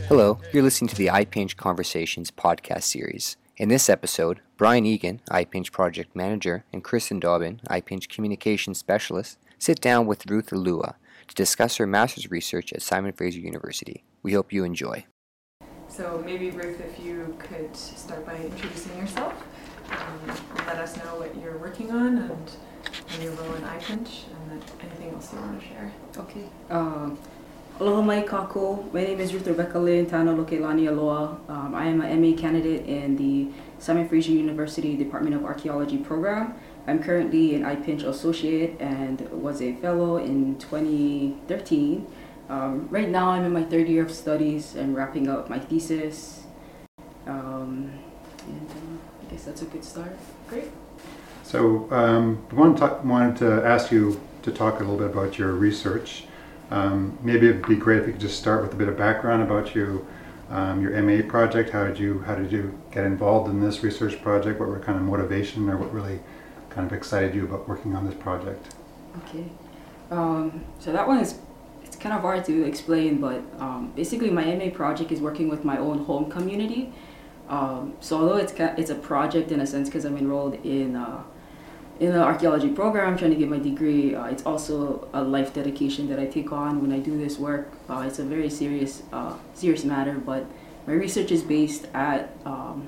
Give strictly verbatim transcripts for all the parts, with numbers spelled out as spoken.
Hello, you're listening to the iPinch Conversations podcast series. In this episode, Brian Egan, iPinch Project Manager, and Kristen Dobbin, iPinch Communications Specialist, sit down with Ruth Alua to discuss her master's research at Simon Fraser University. We hope you enjoy. So maybe, Ruth, if you could start by introducing yourself, um, let us know what you're working on and, and your role in iPinch, and anything else you want to share. Okay. Um, aloha mai kako. My name is Ruth Rebecca Lynn Tana Lokelani Aloha. Um, I am an M A candidate in the Simon Fraser University Department of Archaeology program. I'm currently an iPinch associate and was a fellow in twenty thirteen. Um, right now I'm in my third year of studies and wrapping up my thesis. Um, and uh, I guess that's a good start. Great. So um, I wanted to, wanted to ask you to talk a little bit about your research. Um, maybe it'd be great if you could just start with a bit of background about you, um, your M A project. How did you how did you get involved in this research project? What were kind of motivation, or what really kind of excited you about working on this project? Okay. Um, so that one is it's kind of hard to explain, but um, basically my M A project is working with my own home community. Um, so although it's it's a project in a sense because I'm enrolled in uh, in the archaeology program, trying to get my degree, uh, it's also a life dedication that I take on when I do this work. Uh, it's a very serious uh, serious matter, but my research is based at um,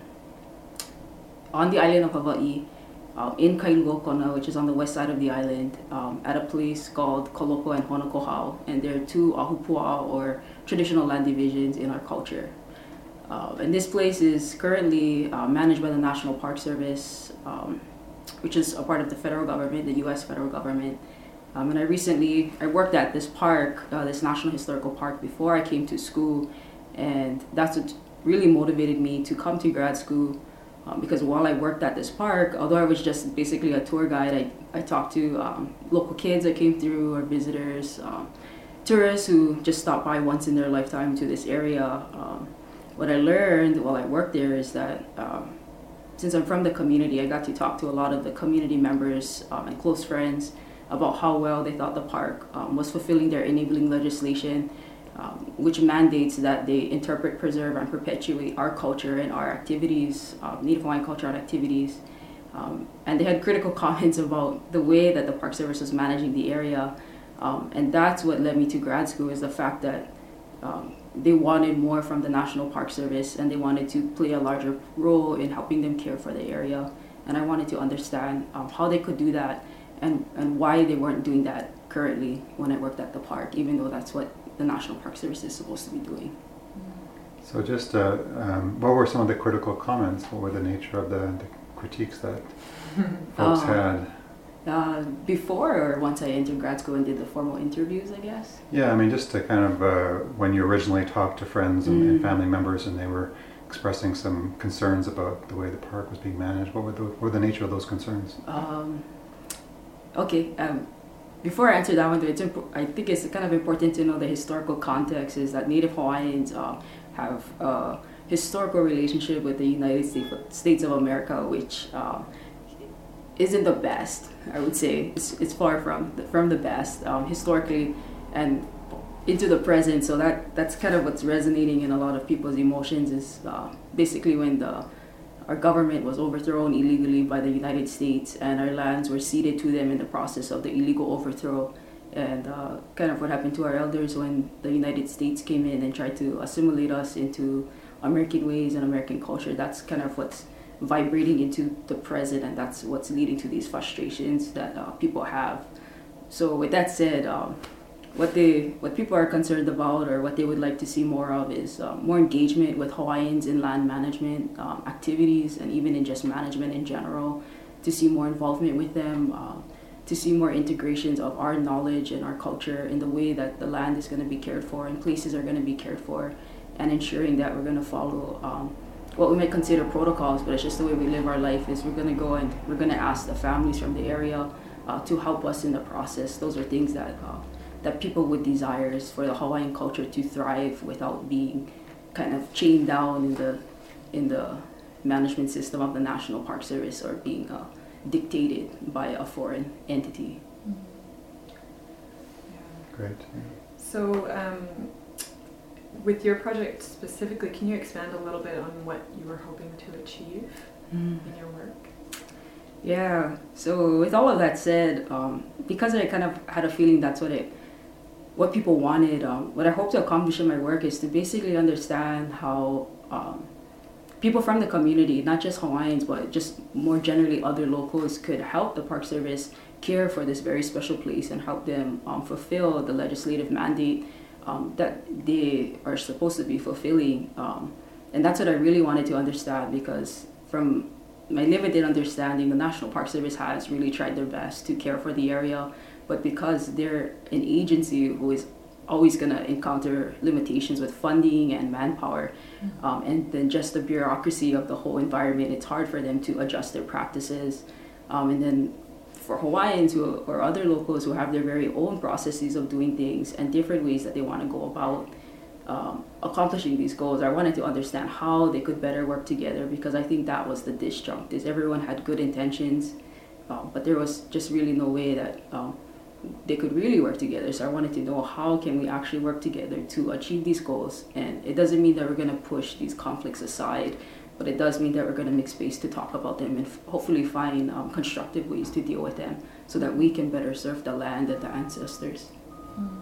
on the island of Hawaii, uh, in Kailua-Kona, which is on the west side of the island, um, at a place called Koloko and Honokohau, and there are two ahupua'a, or traditional land divisions in our culture. Uh, and this place is currently uh, managed by the National Park Service, um, which is a part of the federal government, the U S federal government. Um, and I recently, I worked at this park, uh, this National Historical Park, before I came to school, and that's what really motivated me to come to grad school, um, because while I worked at this park, although I was just basically a tour guide, I, I talked to um, local kids that came through, or visitors, um, tourists who just stopped by once in their lifetime to this area. Um, what I learned while I worked there is that um, since I'm from the community, I got to talk to a lot of the community members um, and close friends about how well they thought the park um, was fulfilling their enabling legislation, um, which mandates that they interpret, preserve, and perpetuate our culture and our activities, um, Native Hawaiian culture and activities. Um, and they had critical comments about the way that the Park Service was managing the area. Um, and that's what led me to grad school, is the fact that um, they wanted more from the National Park Service, and they wanted to play a larger role in helping them care for the area. And I wanted to understand um, how they could do that, and, and why they weren't doing that currently when I worked at the park, even though that's what the National Park Service is supposed to be doing. So just uh, um, what were some of the critical comments? What were the nature of the, the critiques that folks uh, had? Uh, before or once I entered grad school and did the formal interviews, I guess? Yeah, I mean, just to kind of, uh, when you originally talked to friends and, Mm. and family members, and they were expressing some concerns about the way the park was being managed, what were the, what were the nature of those concerns? Um, okay, um, before I answer that one, it's imp- I think it's kind of important to know the historical context is that Native Hawaiians uh, have a historical relationship with the United States, States of America, which uh, isn't the best, I would say. It's, it's far from the, from the best um, historically and into the present. So that that's kind of what's resonating in a lot of people's emotions is uh, basically when the our government was overthrown illegally by the United States, and our lands were ceded to them in the process of the illegal overthrow, and uh, kind of what happened to our elders when the United States came in and tried to assimilate us into American ways and American culture. That's kind of what's vibrating into the present, and that's what's leading to these frustrations that uh, people have. So with that said, um, what they what people are concerned about, or what they would like to see more of, is uh, more engagement with Hawaiians in land management um, activities, and even in just management in general, to see more involvement with them, uh, to see more integrations of our knowledge and our culture in the way that the land is going to be cared for and places are going to be cared for, and ensuring that we're going to follow um, what we might consider protocols, but it's just the way we live our life. Is we're going to go and we're going to ask the families from the area uh, to help us in the process. Those are things that uh, that people would desire, is for the Hawaiian culture to thrive without being kind of chained down in the in the management system of the National Park Service, or being uh, dictated by a foreign entity. Great. So um, with your project specifically, can you expand a little bit on what you were hoping to achieve Mm. in your work? Yeah. So with all of that said, um, because I kind of had a feeling that's what it, what people wanted. Um, what I hope to accomplish in my work is to basically understand how um, people from the community, not just Hawaiians, but just more generally other locals, could help the Park Service care for this very special place and help them um, fulfill the legislative mandate um, that they are supposed to be fulfilling. Um, and that's what I really wanted to understand, because from my limited understanding, the National Park Service has really tried their best to care for the area, but because they're an agency who is always going to encounter limitations with funding and manpower, mm-hmm. um, and then just the bureaucracy of the whole environment, it's hard for them to adjust their practices. Um, and then for Hawaiians who, or other locals who have their very own processes of doing things and different ways that they want to go about um, accomplishing these goals, I wanted to understand how they could better work together, because I think that was the disjunct, is everyone had good intentions, um, but there was just really no way that um, they could really work together. So I wanted to know, how can we actually work together to achieve these goals? And it doesn't mean that we're going to push these conflicts aside, but it does mean that we're going to make space to talk about them and f- hopefully find um, constructive ways to deal with them so that we can better serve the land and the ancestors. Mm.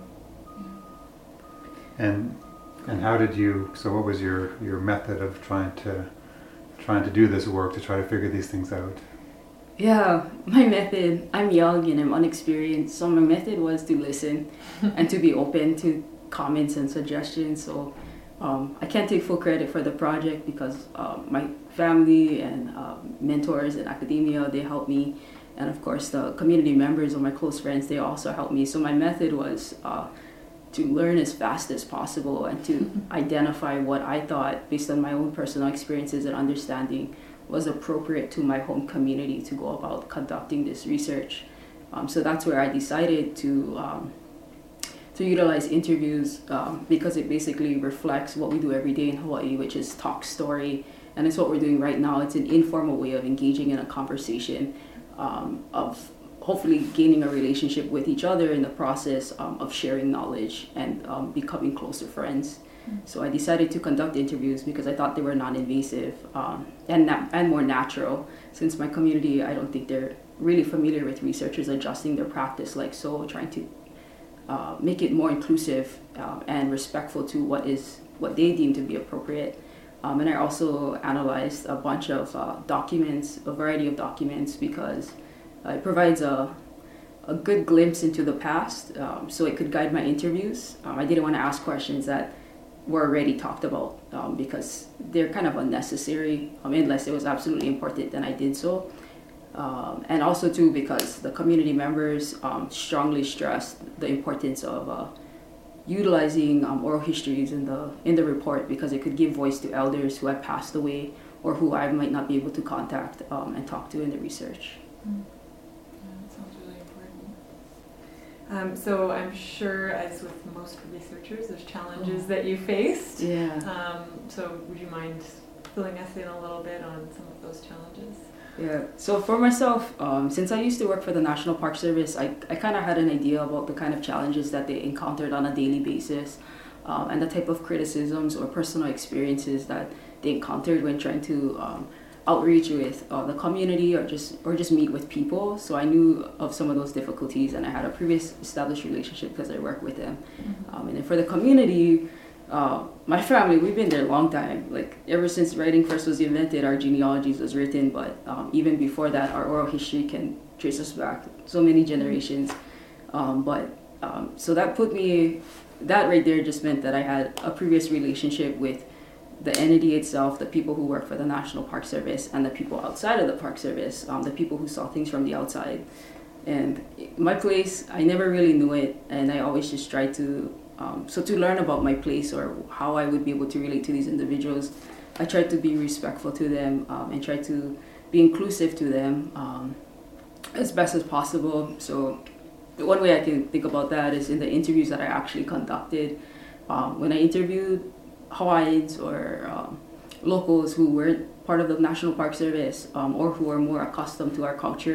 Yeah. And and how did you, so what was your, your method of trying to trying to do this work, to try to figure these things out? Yeah, my method, I'm young and I'm unexperienced, so my method was to listen and to be open to comments and suggestions. So um, I can't take full credit for the project, because um, my family and um, mentors in academia, they helped me. And of course the community members or my close friends, they also helped me. So my method was uh, to learn as fast as possible and to mm-hmm. identify what I thought, based on my own personal experiences and understanding, was appropriate to my home community to go about conducting this research. Um, so that's where I decided to um, to utilize interviews, um, because it basically reflects what we do every day in Hawaii, which is talk story, and it's what we're doing right now. It's an informal way of engaging in a conversation, um, of hopefully gaining a relationship with each other in the process um, of sharing knowledge and um, becoming closer friends. So I decided to conduct interviews because I thought they were non-invasive um, and na- and more natural. Since my community, I don't think they're really familiar with researchers adjusting their practice like so, trying to uh, make it more inclusive um, and respectful to what is what they deem to be appropriate. Um, and I also analyzed a bunch of uh, documents, a variety of documents, because uh, it provides a a good glimpse into the past, um, so it could guide my interviews. Um, I didn't want to ask questions that were already talked about um, because they're kind of unnecessary, um, unless it was absolutely important, then I did so. Um, and also too, because the community members um, strongly stressed the importance of uh, utilizing um, oral histories in the in the report, because it could give voice to elders who have passed away or who I might not be able to contact um, and talk to in the research. Mm. Um, so I'm sure, as with most researchers, there's challenges that you faced. Yeah. Um, so would you mind filling us in a little bit on some of those challenges? Yeah. So for myself, um, since I used to work for the National Park Service, I, I kind of had an idea about the kind of challenges that they encountered on a daily basis, um, and the type of criticisms or personal experiences that they encountered when trying to um, outreach with uh, the community or just or just meet with people. So I knew of some of those difficulties, and I had a previous established relationship because I work with them. Mm-hmm. Um, and then for the community, uh, my family, we've been there a long time. Like ever since writing first was invented, our genealogies was written, but um, even before that, our oral history can trace us back so many generations. Um, but um, so that put me, that right there just meant that I had a previous relationship with the entity itself, the people who work for the National Park Service, and the people outside of the Park Service, um, the people who saw things from the outside. And my place, I never really knew it, and I always just tried to, um, so to learn about my place or how I would be able to relate to these individuals, I tried to be respectful to them um, and try to be inclusive to them um, as best as possible. So one way I can think about that is in the interviews that I actually conducted. Um, when I interviewed Hawaiians or um, locals who weren't part of the National Park Service um, or who are more accustomed to our culture,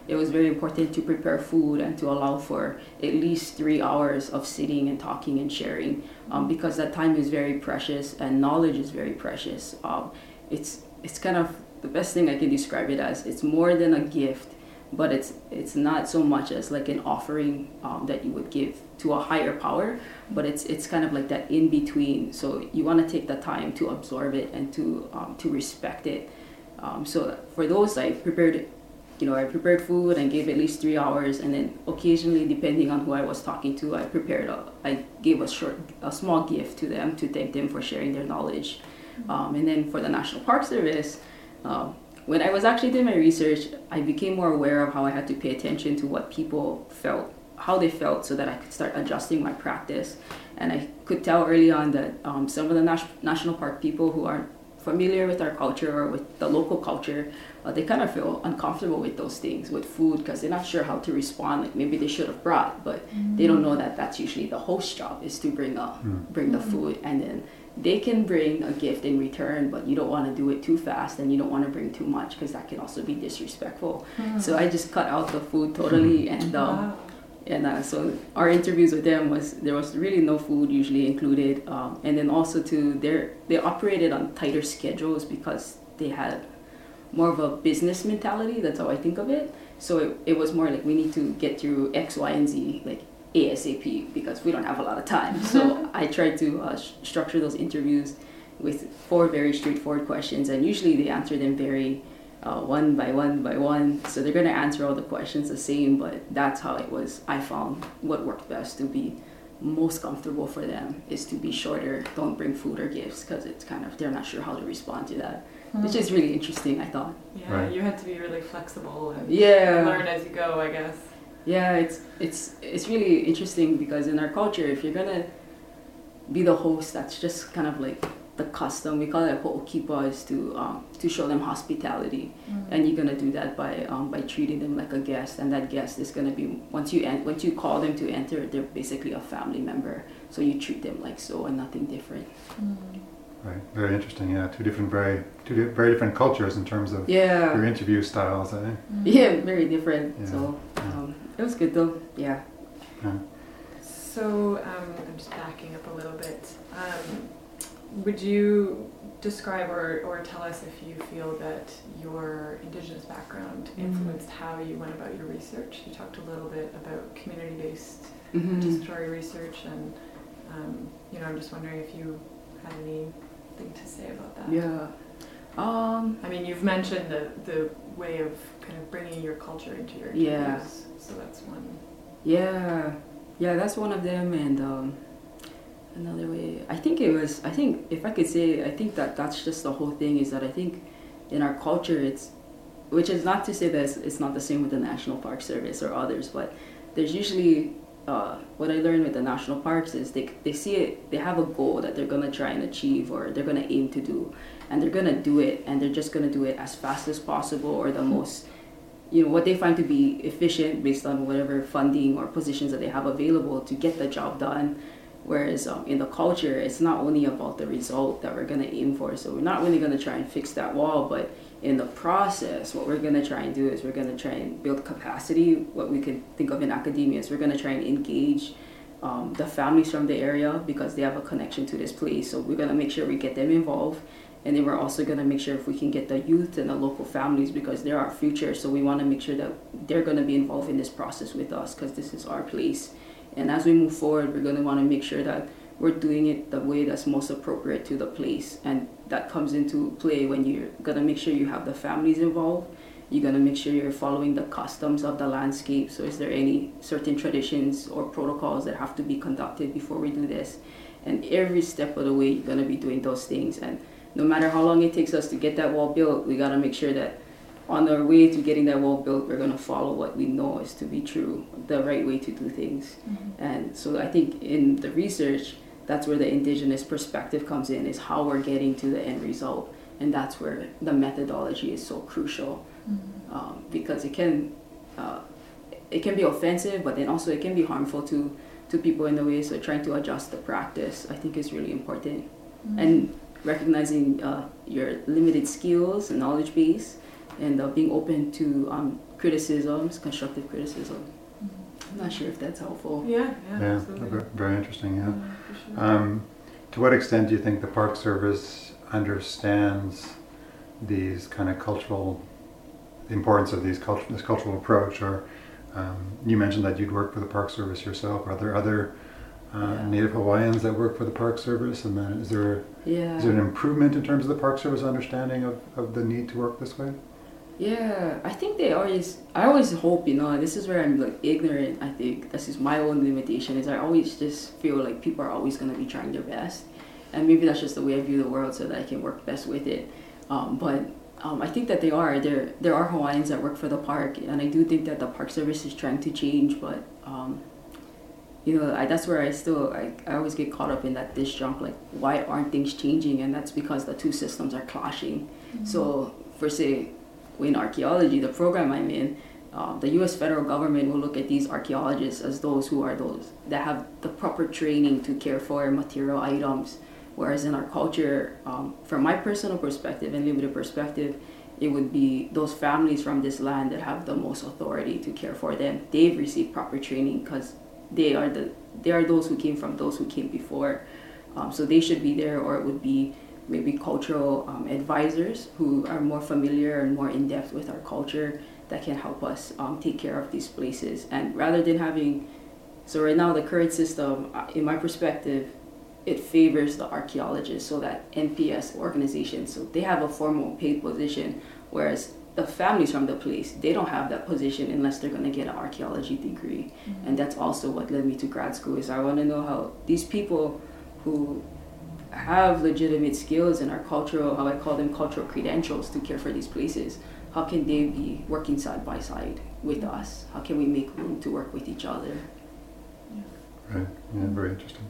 it was very important to prepare food and to allow for at least three hours of sitting and talking and sharing, um, because that time is very precious and knowledge is very precious. Um, it's it's kind of the best thing I can describe it as. It's more than a gift, but it's it's not so much as like an offering um, that you would give to a higher power, but it's it's kind of like that in between. So you want to take the time to absorb it and to um, to respect it. Um, so for those, I prepared, you know, I prepared food and gave at least three hours, and then occasionally, depending on who I was talking to, I prepared a, I gave a short, a small gift to them to thank them for sharing their knowledge. Um, and then for the National Park Service, um, when I was actually doing my research, I became more aware of how I had to pay attention to what people felt, how they felt, so that I could start adjusting my practice. And I could tell early on that um, some of the nas- national park people who aren't familiar with our culture or with the local culture, uh, they kind of feel uncomfortable with those things, with food, because they're not sure how to respond. Like maybe they should have brought, but mm-hmm. they don't know that that's usually the host's job, is to bring up, mm-hmm. bring the food, and then they can bring a gift in return, but you don't want to do it too fast and you don't want to bring too much because that can also be disrespectful. Mm-hmm. So I just cut out the food totally, and um, wow. and uh, so our interviews with them was there was really no food usually included, um, and then also too they they operated on tighter schedules because they had more of a business mentality. That's how I think of it. So it, it was more like we need to get through X, Y, and Z like ASAP because we don't have a lot of time. So I tried to uh, sh- structure those interviews with four very straightforward questions, and usually they answer them very uh, one by one by one. So they're going to answer all the questions the same, but that's how it was. I found what worked best to be most comfortable for them is to be shorter. Don't bring food or gifts because it's kind of, they're not sure how to respond to that, mm. which is really interesting, I thought. Yeah, right. You had to be really flexible and yeah. learn as you go, I guess. Yeah, it's it's it's really interesting because in our culture, if you're gonna be the host, that's just kind of like the custom. We call it ho'okipa, is to um, to show them hospitality, mm-hmm. and you're gonna do that by um, by treating them like a guest, and that guest is gonna be once you en- once you call them to enter, they're basically a family member. So you treat them like so and nothing different. Mm-hmm. Right, very interesting. Yeah, two different, very two di- very different cultures in terms of yeah. your interview styles. Eh? Mm-hmm. Yeah, very different. Yeah. So um, it was good though. Yeah. yeah. So um, I'm just backing up a little bit. Um, would you describe or, or tell us if you feel that your Indigenous background influenced mm-hmm. how you went about your research? You talked a little bit about community-based mm-hmm. participatory research, and um, you know, I'm just wondering if you had anything to say about that. Yeah. Um, I mean, you've mentioned the the way of kind of bringing your culture into your interviews, yeah. so that's one. Yeah, yeah, that's one of them, and um, another way. I think it was. I think if I could say, I think that that's just the whole thing. Is that I think in our culture, it's, which is not to say that it's, it's not the same with the National Park Service or others, but there's usually. Uh, what I learned with the national parks is they they see it, they have a goal that they're gonna try and achieve or they're gonna aim to do, and they're gonna do it, and they're just gonna do it as fast as possible or the most, you know, what they find to be efficient based on whatever funding or positions that they have available to get the job done. Whereas um, in the culture, it's not only about the result that we're gonna aim for. So we're not really gonna try and fix that wall, but in the process, what we're going to try and do is we're going to try and build capacity. What we can think of in academia is we're going to try and engage um, the families from the area because they have a connection to this place. So we're going to make sure we get them involved. And then we're also going to make sure if we can get the youth and the local families because they're our future. So we want to make sure that they're going to be involved in this process with us because this is our place. And as we move forward, we're going to want to make sure that we're doing it the way that's most appropriate to the place, and that comes into play when you're gonna make sure you have the families involved. You're gonna make sure you're following the customs of the landscape. So is there any certain traditions or protocols that have to be conducted before we do this? And every step of the way you're gonna be doing those things, and no matter how long it takes us to get that wall built, we gotta make sure that on our way to getting that wall built, we're gonna follow what we know is to be true, the right way to do things. Mm-hmm. And so I think in the research, that's where the Indigenous perspective comes in, is how we're getting to the end result. And that's where the methodology is so crucial, mm-hmm. um, because it can uh, it can be offensive, but then also it can be harmful to, to people in the way. So trying to adjust the practice, I think, is really important. Mm-hmm. And recognizing uh, your limited skills and knowledge base, and uh, being open to um, criticisms, constructive criticism. I'm not sure if that's helpful. Yeah, yeah, Yeah, absolutely. very, very interesting. Yeah. Yeah, for sure. Um, to what extent do you think the Park Service understands these kind of cultural, the importance of these culture, this cultural approach? Or um, you mentioned that you'd work for the Park Service yourself. Are there other uh, Yeah. Native Hawaiians that work for the Park Service? And then is there Yeah. is there an improvement in terms of the Park Service understanding of, of the need to work this way? Yeah, I think they always, I always hope, you know, this is where I'm like ignorant, I think. This is my own limitation, is I always just feel like people are always going to be trying their best. And maybe that's just the way I view the world so that I can work best with it. Um, but um, I think that they are. There there are Hawaiians that work for the park, and I do think that the Park Service is trying to change, but, um, you know, I, that's where I still, I, I always get caught up in that disjunct, like, why aren't things changing? And that's because the two systems are clashing. Mm-hmm. So, for say, in archaeology, the program I'm in, um, the U S federal government will look at these archaeologists as those who are those that have the proper training to care for material items. Whereas in our culture, um, from my personal perspective and limited perspective, it would be those families from this land that have the most authority to care for them. They've received proper training because they are the they are those who came from those who came before. Um, so they should be there, or it would be maybe cultural um, advisors who are more familiar and more in-depth with our culture that can help us um, take care of these places. And rather than having, so right now the current system, uh, in my perspective, it favors the archaeologists, so that N P S organizations, so they have a formal paid position, whereas the families from the place, they don't have that position unless they're going to get an archaeology degree. Mm-hmm. And that's also what led me to grad school, is I want to know how these people who have legitimate skills and are cultural, how I call them cultural credentials to care for these places, how can they be working side by side with us? How can we make room to work with each other? Yeah. Right. Yeah. Very interesting.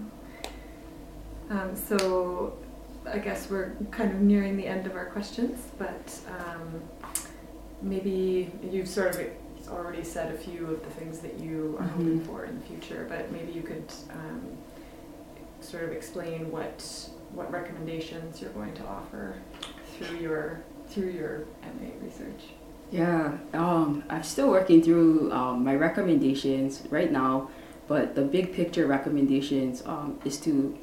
Um, so I guess we're kind of nearing the end of our questions, but um, maybe you've sort of already said a few of the things that you are Mm-hmm. hoping for in the future, but maybe you could um, sort of explain what what recommendations you're going to offer through your through your M A research. Yeah, um, I'm still working through um, my recommendations right now, but the big picture recommendations um, is to,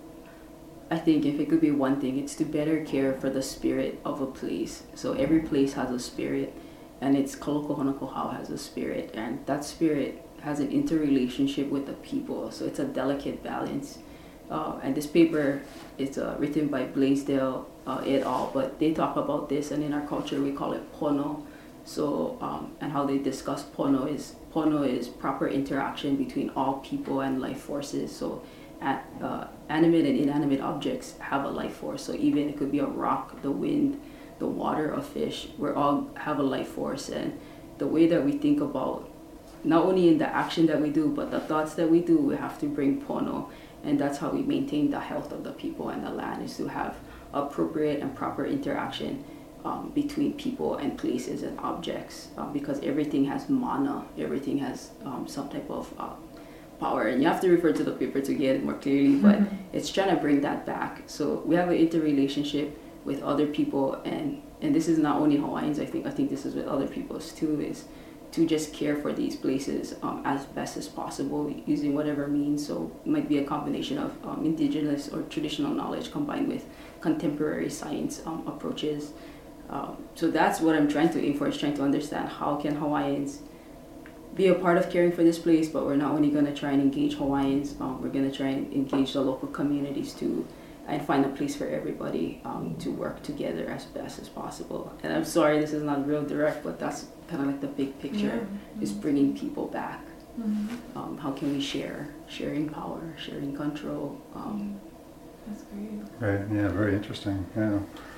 I think if it could be one thing, it's to better care for the spirit of a place. So every place has a spirit, and it's Kaloko Honokohau has a spirit, and that spirit has an interrelationship with the people. So it's a delicate balance. Uh, and this paper is uh, written by Blaisdell uh, et al., but they talk about this, and in our culture we call it pono. So, um, and how they discuss pono is, pono is proper interaction between all people and life forces. So at, uh, animate and inanimate objects have a life force. So even it could be a rock, the wind, the water, a fish, we all have a life force. And the way that we think about, not only in the action that we do, but the thoughts that we do, we have to bring pono. And that's how we maintain the health of the people and the land, is to have appropriate and proper interaction um, between people and places and objects, um, because everything has mana, everything has um, some type of uh, power. And you have to refer to the paper to get it more clearly, but mm-hmm. it's trying to bring that back. So we have an interrelationship with other people, and, and this is not only Hawaiians, I think, I think this is with other peoples too, is to just care for these places um, as best as possible using whatever means. So it might be a combination of um, indigenous or traditional knowledge combined with contemporary science um, approaches. Um, so that's what I'm trying to aim for, is trying to understand how can Hawaiians be a part of caring for this place, but we're not only going to try and engage Hawaiians, um, we're going to try and engage the local communities too, and find a place for everybody um, to work together as best as possible. And I'm sorry this is not real direct, but that's kind of like the big picture, yeah. mm-hmm. is bringing people back. Mm-hmm. Um, how can we share? Sharing power, sharing control. Um, That's great. Right, yeah, very interesting, yeah.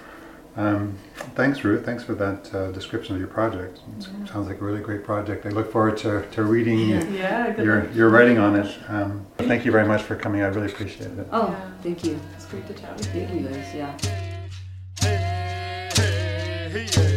Um, thanks, Ruth. Thanks for that uh, description of your project. It yeah. sounds like a really great project. I look forward to, to reading yeah. Yeah, your, your writing on it. Um, thank you very much for coming. I really appreciate it. Oh, yeah. thank you. It's great to chat with you. Thank you guys, yeah. Hey, hey, hey, yeah.